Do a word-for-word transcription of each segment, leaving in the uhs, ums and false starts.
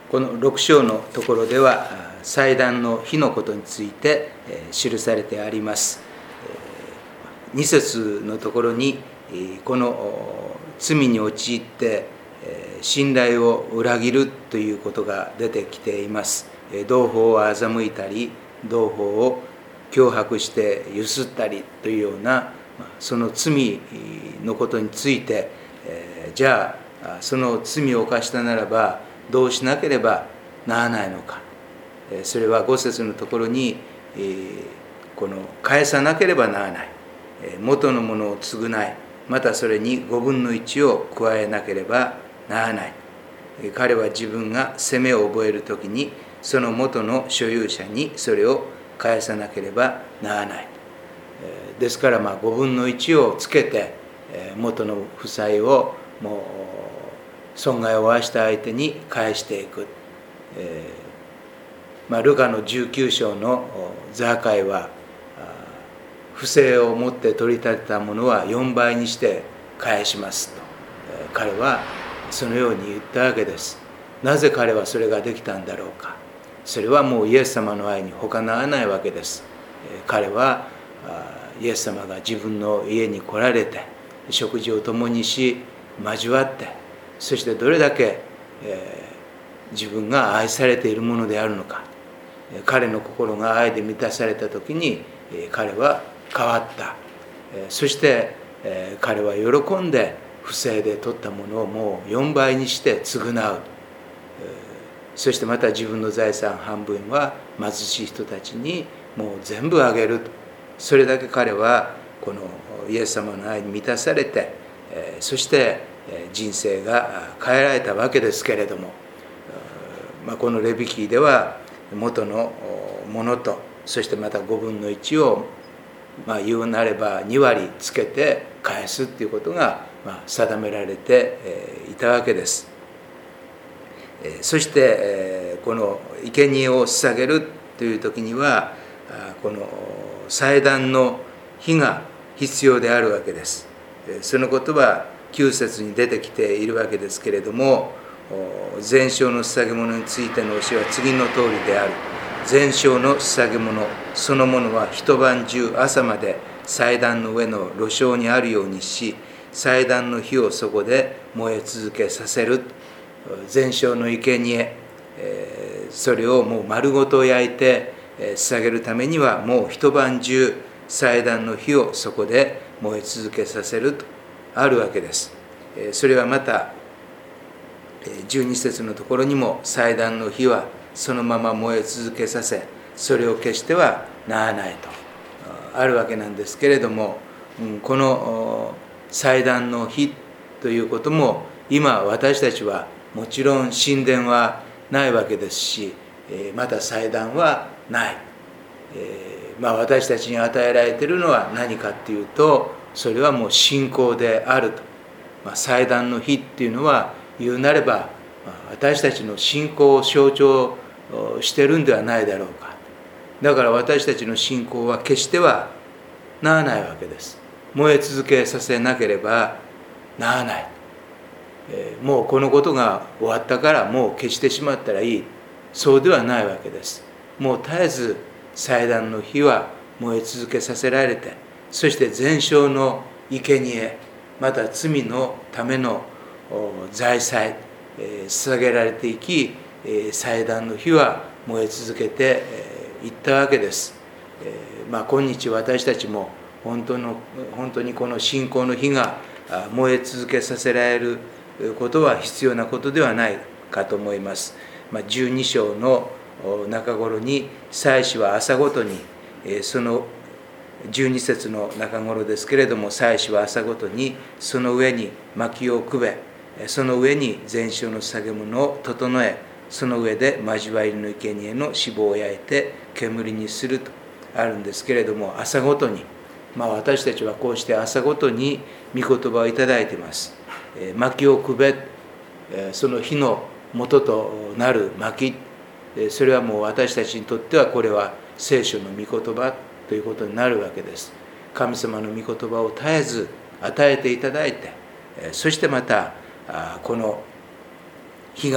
このろく章のところでは祭壇の火のことについて記されてあります。に節のところにこの罪に陥って信頼を裏切るということが出てきています。同胞を欺いたり、同胞を脅迫してゆすったりというようなその罪のことについて、じゃあその罪を犯したならばどうしなければならないのか。それはご節のところにこの返さなければならない、元のものを償い、またそれにごぶんのいちを加えなければならない。彼は自分が責めを覚えるときにその元の所有者にそれを返さなければならない。ですからまあごぶんのいちをつけて元の負債をもう損害を負わした相手に返していく。えーまあ、ルカのじゅうきゅう章のザーカイは不正をもって取り立てたものはよんばいにして返しますと、えー、彼はそのように言ったわけです。なぜ彼はそれができたんだろうか。それはもうイエス様の愛に他ならないわけです。えー、彼はイエス様が自分の家に来られて食事を共にし交わって、そしてどれだけ、えー、自分が愛されているものであるのか。彼の心が愛で満たされた時に、えー、彼は変わった。えー、そして、えー、彼は喜んで不正で取ったものをもうよんばいにして償う。えー、そしてまた自分の財産半分は貧しい人たちにもう全部あげると。それだけ彼はこのイエス様の愛に満たされて、えー、そして人生が変えられたわけですけれども、まあ、このレビ記では元のものと、そしてまたごぶんのいちを、まあ、言うなればにわりつけて返すということが、まあ、定められていたわけです。そしてこの生贄を捧げるという時にはこの祭壇の火が必要であるわけです。そのことはきゅう節に出てきているわけですけれども、全焼の捧げ物についての教えは次の通りである。全焼の捧げ物そのものは一晩中朝まで祭壇の上の炉床にあるようにし、祭壇の火をそこで燃え続けさせる。全焼の生贄、それをもう丸ごと焼いて捧げるためにはもう一晩中祭壇の火をそこで燃え続けさせるとあるわけです。それはまたじゅうに節のところにも祭壇の火はそのまま燃え続けさせ、それを消してはならないとあるわけなんですけれども、この祭壇の火ということも今私たちはもちろん神殿はないわけですし、また祭壇はない。えーまあ、私たちに与えられているのは何かっていうと、それはもう信仰であると。まあ、祭壇の火っていうのは言うなれば私たちの信仰を象徴してるんではないだろうか。だから私たちの信仰は決してはならないわけです。燃え続けさせなければならない。えー、もうこのことが終わったからもう消してしまったらいい。そうではないわけです。もう絶えず祭壇の火は燃え続けさせられて、そして全焼の生贄、また罪のための財祭、捧げられていき、祭壇の火は燃え続けていったわけです。まあ、今日私たちも本当の本当にこの信仰の火が燃え続けさせられることは必要なことではないかと思います。まあ、じゅうに章の中頃に祭司は朝ごとに、そのじゅうに節の中頃ですけれども、祭司は朝ごとにその上に薪をくべ、その上に全焼の捧げ物を整え、その上で交わりの生贄の脂肪を焼いて煙にするとあるんですけれども、朝ごとに、まあ、私たちはこうして朝ごとに御言葉をいただいています。薪をくべ、その火の元となる薪、それはもう私たちにとってはこれは聖書の御言葉ということになるわけです。神様の御言葉を絶えず与えていただいて、そしてまたこの火が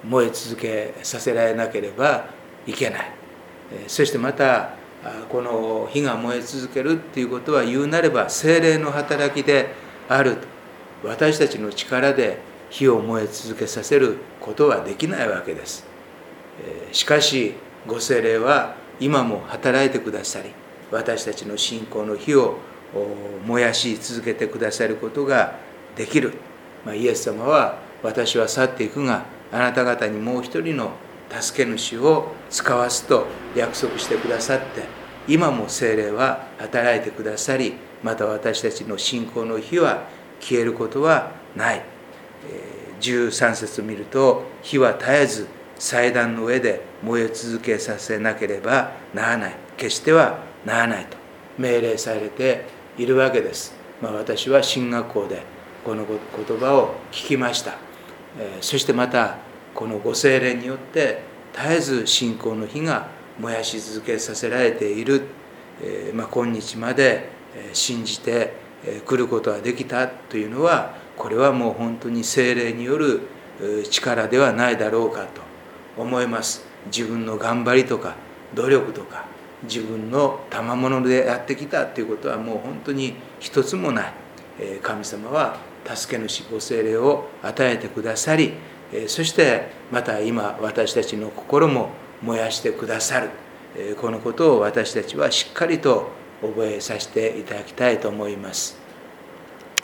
燃え続けさせられなければいけない。そしてまたこの火が燃え続けるっていうことは、言うなれば聖霊の働きであると。私たちの力で火を燃え続けさせることはできないわけです。しかしご聖霊は今も働いてくださり、私たちの信仰の火を燃やし続けてくださることができる。イエス様は、私は去っていくがあなた方にもう一人の助け主を使わすと約束してくださって、今も聖霊は働いてくださり、また私たちの信仰の火は消えることはない。じゅうさん節を見ると、火は絶えず祭壇の上で燃え続けさせなければならない、決してはならないと命令されているわけです。まあ、私は神学校でこの言葉を聞きました。そしてまたこのご聖霊によって絶えず信仰の火が燃やし続けさせられている、まあ、今日まで信じてくることができたというのは、これはもう本当に聖霊による力ではないだろうかと思います。自分の頑張りとか努力とか自分の賜物でやってきたということはもう本当に一つもない。神様は助け主ご聖霊を与えてくださり、そしてまた今私たちの心も燃やしてくださる。このことを私たちはしっかりと覚えさせていただきたいと思います。